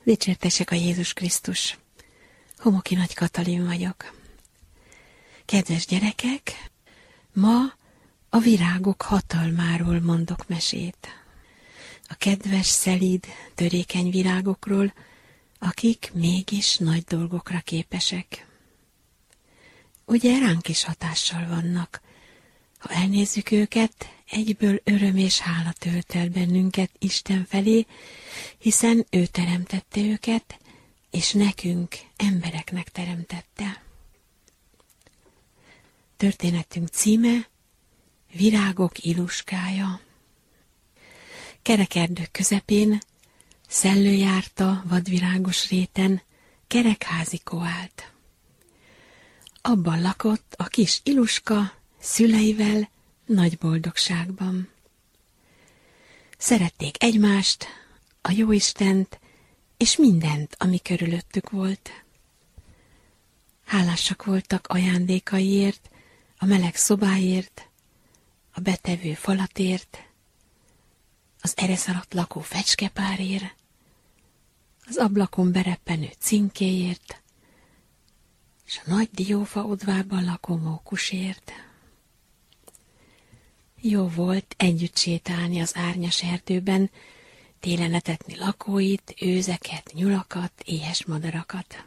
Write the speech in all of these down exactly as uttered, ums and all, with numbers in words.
Dicsértessék a Jézus Krisztus! Homoki Nagy Katalin vagyok. Kedves gyerekek, ma a virágok hatalmáról mondok mesét. A kedves, szelíd, törékeny virágokról, akik mégis nagy dolgokra képesek. Ugye ránk is hatással vannak. Ha elnézzük őket, egyből öröm és hála tölt el bennünket Isten felé, hiszen ő teremtette őket, és nekünk, embereknek teremtette. Történetünk címe Virágok Iluskája. Kerekerdők közepén, szellőjárta vadvirágos réten, kerekházikó állt. Abban lakott a kis Iluska szüleivel nagy boldogságban. Szerették egymást, a Jóistent, és mindent, ami körülöttük volt. Hálásak voltak ajándékaiért, a meleg szobáért, a betevő falatért, az eresz alatt lakó fecskepárért, az ablakon bereppenő cinkéért, és a nagy diófa odvában lakó mókusért. Jó volt együtt sétálni az árnyas erdőben, télen etetni lakóit, őzeket, nyulakat, éhes madarakat.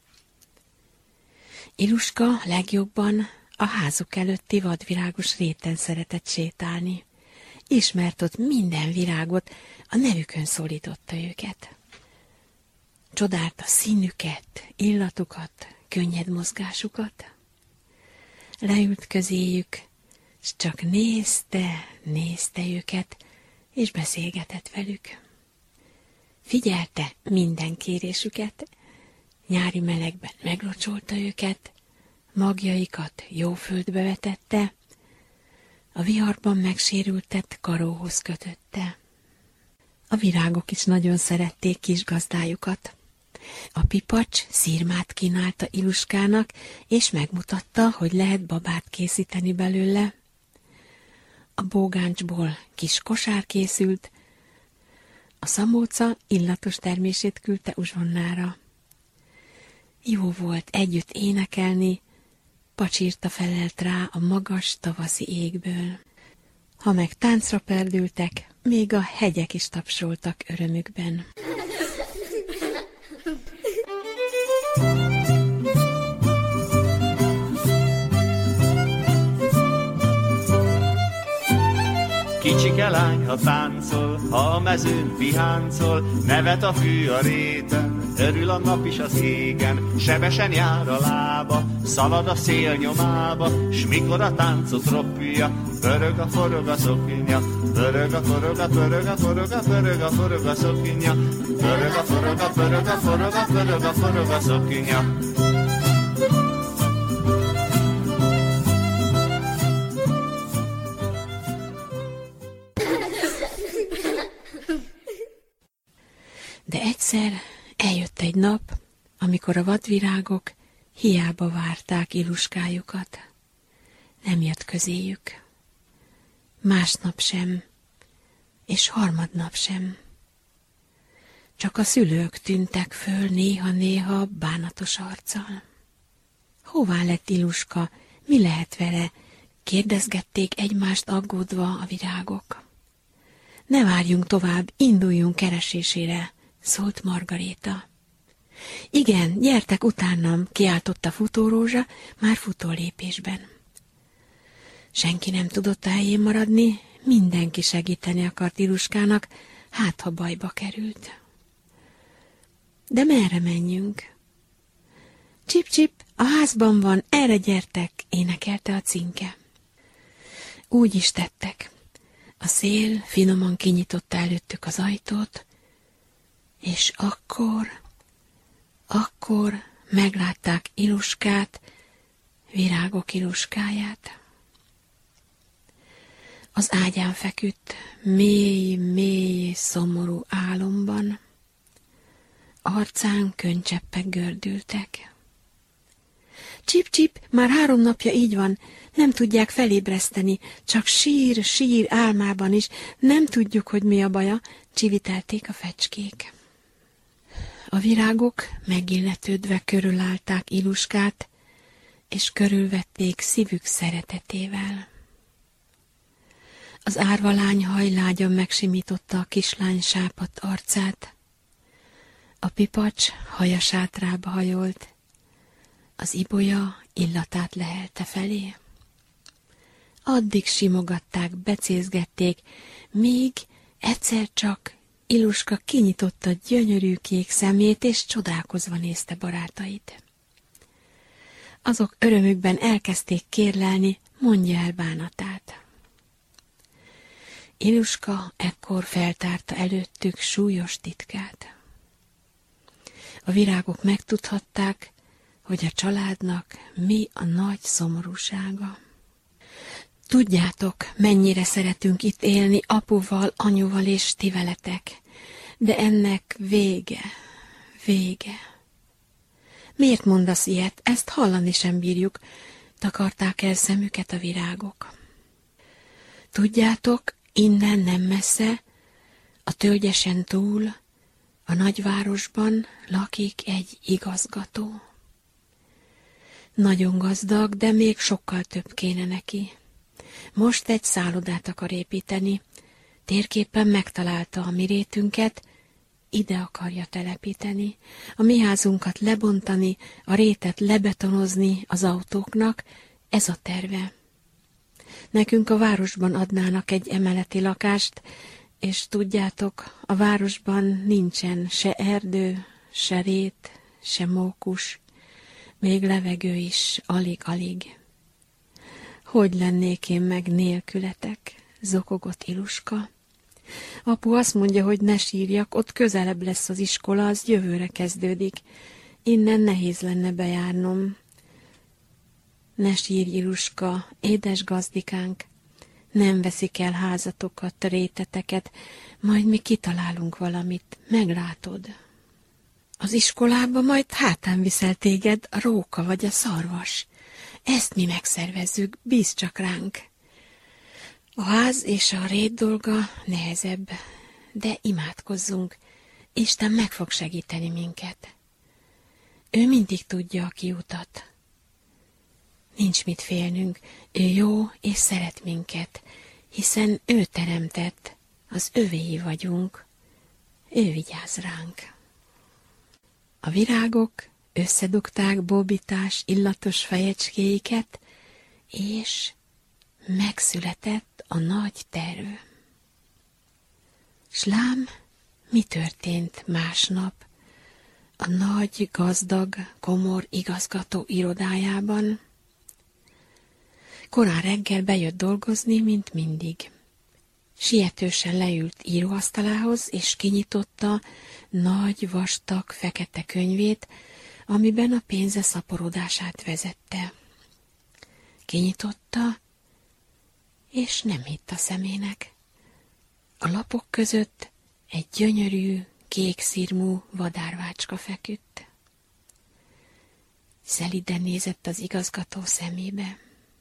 Iluska legjobban a házuk előtti vadvirágos réten szeretett sétálni. Ismert ott minden virágot, a nevükön szólította őket. Csodálta színüket, illatukat, könnyed mozgásukat. Leült közéjük, s csak nézte, nézte őket, és beszélgetett velük. Figyelte minden kérésüket, nyári melegben meglocsolta őket, magjaikat jó földbe vetette, a viharban megsérültet karóhoz kötötte. A virágok is nagyon szerették kis gazdájukat. A pipacs szirmát kínálta Iluskának, és megmutatta, hogy lehet babát készíteni belőle. A bógáncsból kis kosár készült, a szamóca illatos termését küldte uzsonnára. Jó volt együtt énekelni, pacsirta felelt rá a magas tavaszi égből. Ha meg táncra perdültek, még a hegyek is tapsoltak örömükben. Kicsike lány, ha táncol, ha a mezőn piháncol, nevet a fű a réten, örül a nap is az égen, sebesen jár a lába, szalad a szél nyomába, s mikor a táncot roppulja, pörög a forog a szoknya, pörög a forog a pörög a forog a pörög a forog a szoknya, pörög a forog a pörög a forog a pörög a forog a szoknya. De egyszer eljött egy nap, amikor a vadvirágok hiába várták Iluskájukat. Nem jött közéjük. Másnap sem, és harmadnap sem. Csak a szülők tűntek föl néha-néha bánatos arccal. Hová lett Iluska, mi lehet vele? Kérdezgették egymást aggódva a virágok. Ne várjunk tovább, induljunk keresésére, szólt Margaréta. Igen, gyertek utánam, kiáltotta Futórózsa, már futólépésben. Senki nem tudott a helyén maradni, mindenki segíteni akart Iluskának, hát ha bajba került. De merre menjünk? Csip-csip, a házban van, erre gyertek, énekelte a cinke. Úgy is tettek. A szél finoman kinyitotta előttük az ajtót, és akkor, akkor meglátták Iluskát, virágok Iluskáját. Az ágyán feküdt, mély, mély, szomorú álomban. Arcán könncseppek gördültek. Csip-csip, már három napja így van, nem tudják felébreszteni, csak sír, sír álmában is, nem tudjuk, hogy mi a baja, csivitelték a fecskék. A virágok megilletődve körülállták Iluskát, és körülvették szívük szeretetével. Az árvalány hajlágyan megsimította a kislány sápadt arcát, a pipacs haja sátrába hajolt, az ibolya illatát lehelte felé. Addig simogatták, becézgették, míg egyszer csak Iluska kinyitotta gyönyörű kék szemét, és csodálkozva nézte barátait. Azok örömükben elkezdték kérlelni, mondja el bánatát. Iluska ekkor feltárta előttük súlyos titkát. A virágok megtudhatták, hogy a családnak mi a nagy szomorúsága. Tudjátok, mennyire szeretünk itt élni apuval, anyuval és ti veletek, de ennek vége, vége. Miért mondasz ilyet? Ezt hallani sem bírjuk, takarták el szemüket a virágok. Tudjátok, innen nem messze, a tölgyesen túl, a nagyvárosban lakik egy igazgató. Nagyon gazdag, de még sokkal több kéne neki. Most egy szállodát akar építeni, térképen megtalálta a mi rétünket, ide akarja telepíteni, a mi házunkat lebontani, a rétet lebetonozni az autóknak, ez a terve. Nekünk a városban adnának egy emeleti lakást, és tudjátok, a városban nincsen se erdő, se rét, se mókus, még levegő is alig-alig. Hogy lennék én meg nélkületek, zokogott Iluska. Apu azt mondja, hogy ne sírjak, ott közelebb lesz az iskola, az jövőre kezdődik. Innen nehéz lenne bejárnom. Ne sírj, Iluska, édes gazdikánk, nem veszik el házatokat, réteteket, majd mi kitalálunk valamit, meglátod. Az iskolába majd hátán viszel téged a róka vagy a szarvas. Ezt mi megszervezzük, bízz csak ránk. A ház és a rét dolga nehezebb, de imádkozzunk, Isten meg fog segíteni minket. Ő mindig tudja a kiutat. Nincs mit félnünk, ő jó és szeret minket, hiszen ő teremtett, az övéi vagyunk, ő vigyáz ránk. A virágok összedugták bóbitás, illatos fejecskéiket, és megszületett a nagy terv. S lám, mi történt másnap a nagy, gazdag, komor igazgató irodájában? Korán reggel bejött dolgozni, mint mindig. Sietősen leült íróasztalához, és kinyitotta nagy, vastag, fekete könyvét, amiben a pénze szaporodását vezette. Kinyitotta, és nem hitt a szemének. A lapok között egy gyönyörű, kékszirmú vadárvácska feküdt. Szeliden nézett az igazgató szemébe.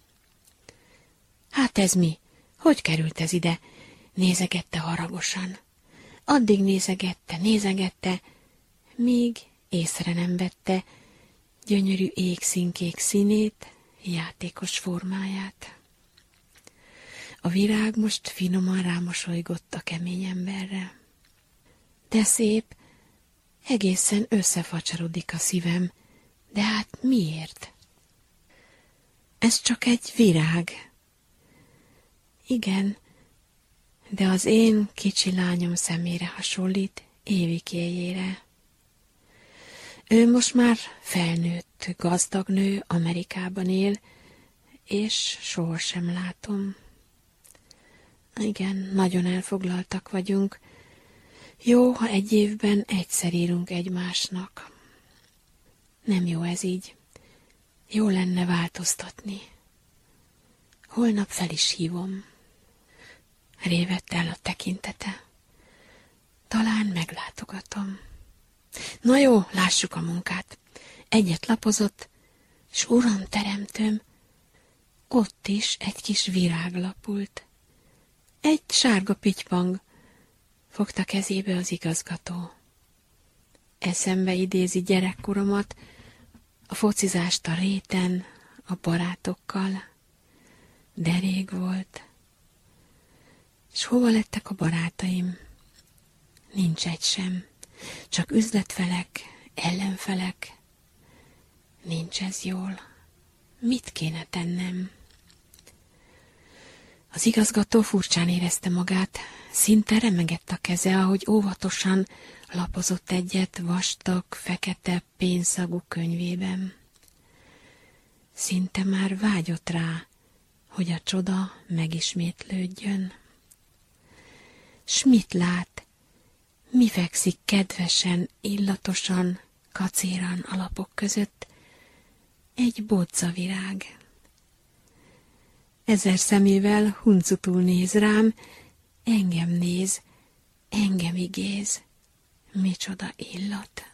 Hát ez mi? Hogy került ez ide? Nézegette haragosan. Addig nézegette, nézegette, míg észre nem vette gyönyörű égszínkék színét, játékos formáját. A virág most finoman rámosolygott a kemény emberre. De szép, egészen összefacsarodik a szívem, de hát miért? Ez csak egy virág. Igen, de az én kicsi lányom szemére hasonlít, Évikéjére. Ő most már felnőtt, gazdag nő, Amerikában él, és sohasem látom. Igen, nagyon elfoglaltak vagyunk. Jó, ha egy évben egyszer írunk egymásnak. Nem jó ez így. Jó lenne változtatni. Holnap fel is hívom. Révett el a tekintete. Talán meglátogatom. Na jó, lássuk a munkát. Egyet lapozott, s uram teremtőm, ott is egy kis virág lapult. Egy sárga pitypang, fogta kezébe az igazgató. eszembe idézi gyerekkoromat, a focizást a réten, a barátokkal. De rég volt. És hova lettek a barátaim? Nincs egy sem. Csak üzletfelek, ellenfelek. Nincs ez jól. Mit kéne tennem? Az igazgató furcsán érezte magát, szinte remegett a keze, ahogy óvatosan lapozott egyet vastag, fekete, pénzszagú könyvében. Szinte már vágyott rá, hogy a csoda megismétlődjön. S mit lát? Mi fekszik kedvesen, illatosan, kacéran a lapok között? Egy bodzavirág. Ezer szemével huncutul néz rám, engem néz, engem igéz. Micsoda illat!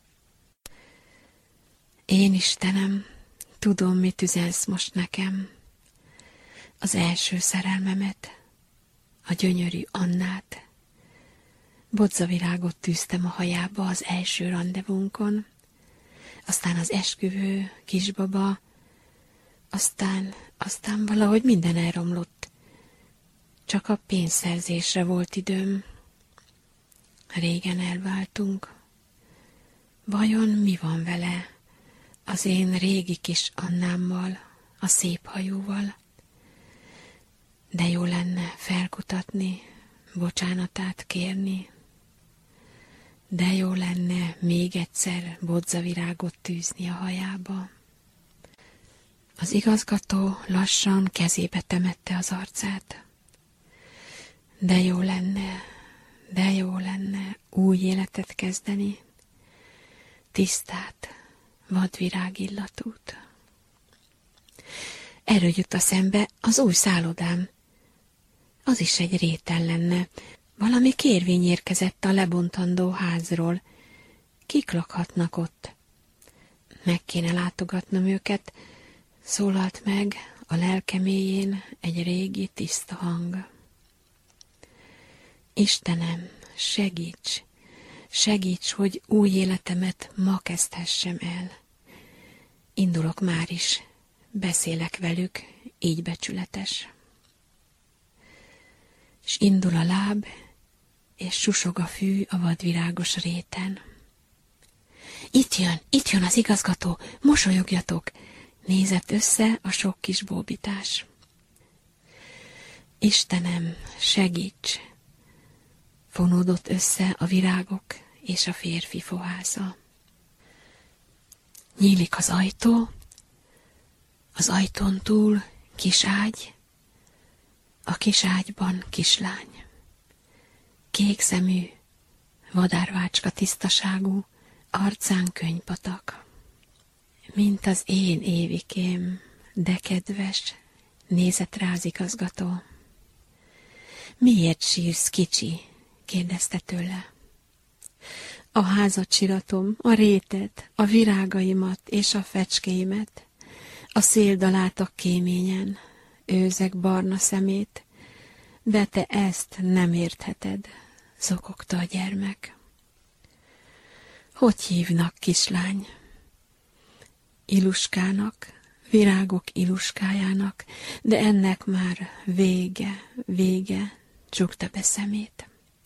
Én, Istenem, tudom, mit üzensz most nekem. Az első szerelmemet, a gyönyörű Annát. Bodzavirágot tűztem a hajába az első randevúnkon, aztán az esküvő, kisbaba, aztán, aztán valahogy minden elromlott. Csak a pénzszerzésre volt időm. Régen elváltunk. Vajon mi van vele, az én régi kis Annámmal, a szép hajóval? De jó lenne felkutatni, bocsánatát kérni. De jó lenne még egyszer bodzavirágot tűzni a hajába. Az igazgató lassan kezébe temette az arcát. De jó lenne, de jó lenne új életet kezdeni, tisztát, vadvirágillatút. Erről jut a szembe az új szállodám. Az is egy réten lenne. Valami kérvény érkezett a lebontandó házról. Kik lakhatnak ott? Meg kéne látogatnom őket, szólalt meg a lelke mélyén egy régi tiszta hang. Istenem, segíts, segíts, hogy új életemet ma kezdhessem el. Indulok már is, beszélek velük, így becsületes. S indul a láb, és susog a fű a vadvirágos réten. Itt jön, itt jön az igazgató, mosolyogjatok, nézett össze a sok kis bóbitás. Istenem, segíts! Fonódott össze a virágok és a férfi fohásza. Nyílik az ajtó, az ajtón túl kis ágy, a kis ágyban kislány. Kék szemű, vadárvácska tisztaságú, arcán könypatak. Mint az én Évikém, de kedves, nézett rá az igazgató. Miért sírsz, kicsi? Kérdezte tőle. A házat siratom, a rétet, a virágaimat és a fecskéimet, a széldalátak kéményen, őzek barna szemét, de te ezt nem értheted, zokogta a gyermek. Hogy hívnak, kislány? Iluskának, virágok iluskájának, de ennek már vége, vége, csukta be szemét.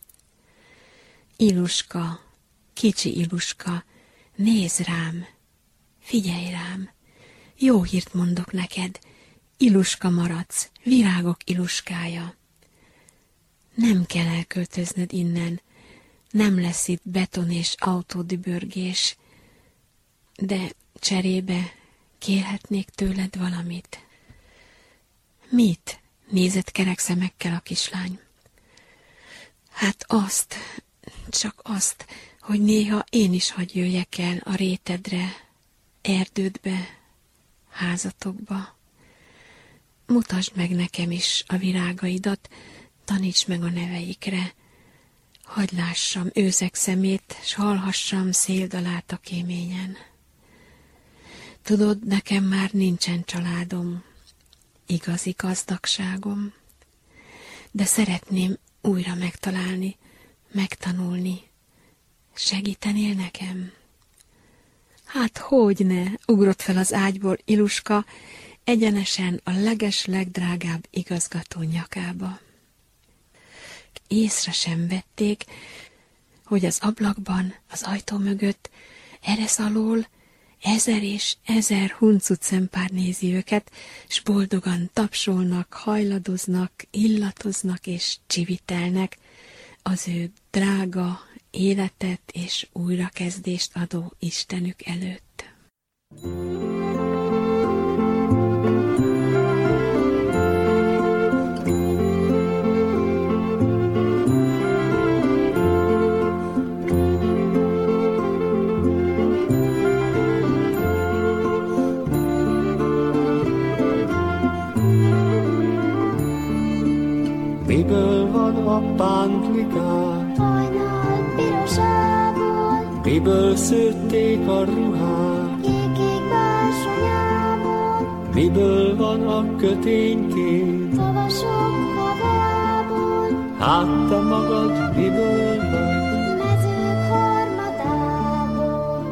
Iluska, kicsi Iluska, nézz rám, figyelj rám, jó hírt mondok neked, Iluska maradsz, virágok Iluskája. Nem kell elköltöznöd innen, nem lesz itt beton és autódübörgés, de cserébe kérhetnék tőled valamit. Mit? Nézett kerek szemekkel a kislány. Hát azt, csak azt, hogy néha én is hadd jöjjek el a rétedre, erdődbe, házatokba. Mutasd meg nekem is a virágaidat, taníts meg a neveikre. Hadd lássam őzek szemét, s hallhassam széldalát a kéményen. Tudod, nekem már nincsen családom, igazi gazdagságom, de szeretném újra megtalálni, megtanulni, Segítenél nekem? Hát hogyne, ugrott fel az ágyból Iluska, egyenesen a leges legdrágább igazgató nyakába. Észre sem vették, hogy az ablakban, az ajtó mögött, eresz alól ezer és ezer huncut szempár nézi őket, s boldogan tapsolnak, hajladoznak, illatoznak és csivitelnek az ő drága életet és újrakezdést adó Istenük előtt. Miből van a pántlikát? Hajnal pirosából, Miből szőtték a ruhát? kék-kék bársonyából, Miből van a köténykép? tavasok havából, Hát te magad miből vagy? mezők harmadából.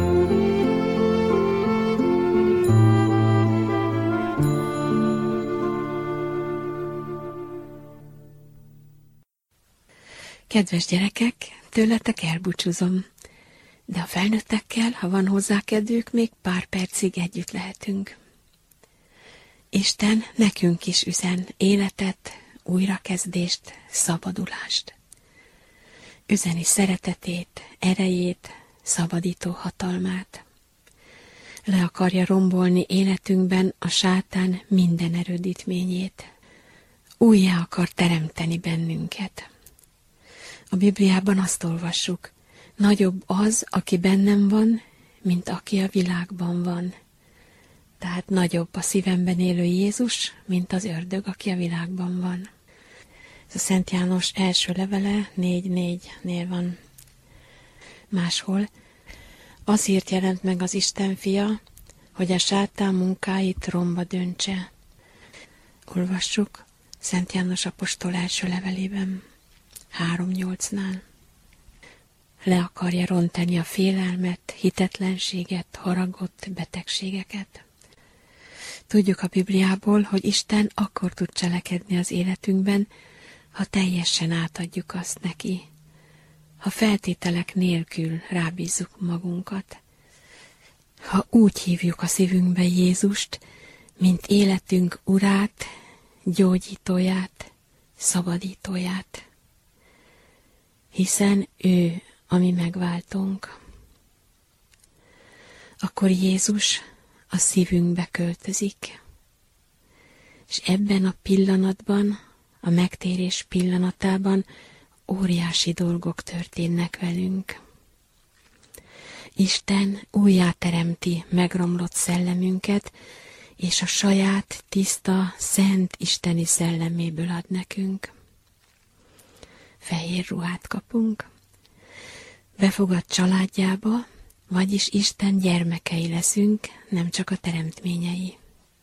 Kedves gyerekek, tőletek elbúcsúzom, de a felnőttekkel, ha van hozzá kedvük, még pár percig együtt lehetünk. Isten nekünk is üzen életet, újrakezdést, szabadulást. Üzeni szeretetét, erejét, szabadító hatalmát. Le akarja rombolni életünkben a sátán minden erődítményét. Újjá akar teremteni bennünket. A Bibliában azt olvassuk, nagyobb az, aki bennem van, mint aki a világban van. Tehát nagyobb a szívemben élő Jézus, mint az ördög, aki a világban van. Ez a Szent János első levele négy négynél van. Máshol azért jelent meg az Isten fia, hogy a sátán munkáit romba döntse. Olvassuk Szent János apostol első levelében. három nyolcnál. Le akarja rontani a félelmet, hitetlenséget, haragot, betegségeket. Tudjuk a Bibliából, hogy Isten akkor tud cselekedni az életünkben, ha teljesen átadjuk azt neki, ha feltételek nélkül rábízzuk magunkat. Ha úgy hívjuk a szívünkbe Jézust, mint életünk urát, gyógyítóját, szabadítóját. Hiszen ő a mi megváltónk. Akkor Jézus a szívünkbe költözik, és ebben a pillanatban, a megtérés pillanatában óriási dolgok történnek velünk. Isten újjáteremti megromlott szellemünket, és a saját tiszta, szent isteni szelleméből ad nekünk. Fehér ruhát kapunk, befogad családjába, vagyis Isten gyermekei leszünk, nem csak a teremtményei.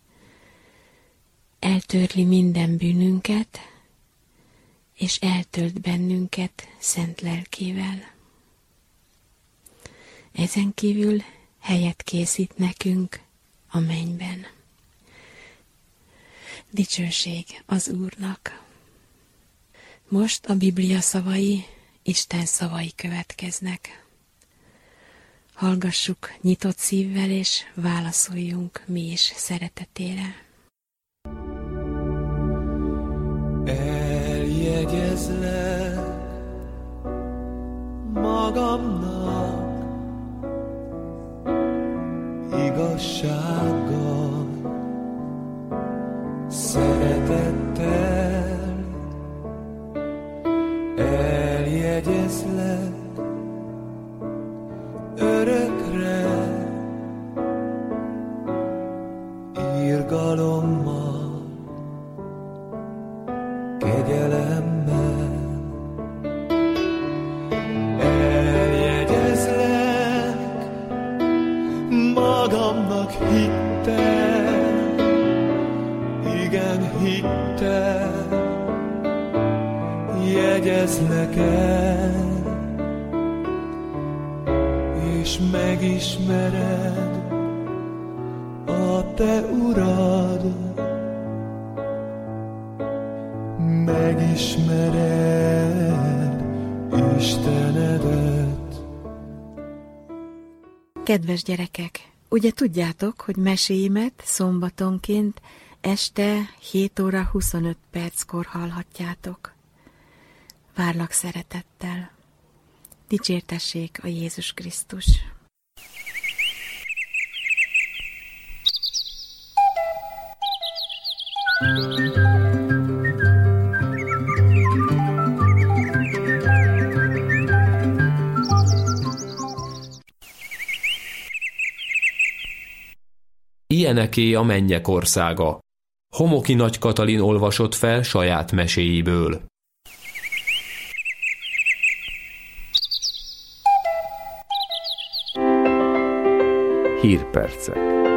Eltörli minden bűnünket, és eltölt bennünket szent lelkével. Ezen kívül helyet készít nekünk a mennyben. Dicsőség az Úrnak! Most a Biblia szavai, Isten szavai következnek. Hallgassuk nyitott szívvel, és válaszoljunk mi is szeretetére. Eljegyezlek magamnak igazsággal, szeretettel. Eljegyezlek örökre, irgalommal, kegyelemmel. Eljegyezlek magamnak hittel, igen hittel. Jegyezlek el és megismered a te urad, megismered Istenedet. Kedves gyerekek, ugye tudjátok, hogy meséimet szombatonként este hét óra huszonöt perckor hallhatjátok. Várlak szeretettel. Dicsértessék a Jézus Krisztus! Ilyeneké a mennyek országa. Homoki Nagy Katalin olvasott fel saját meséiből. Hírpercek.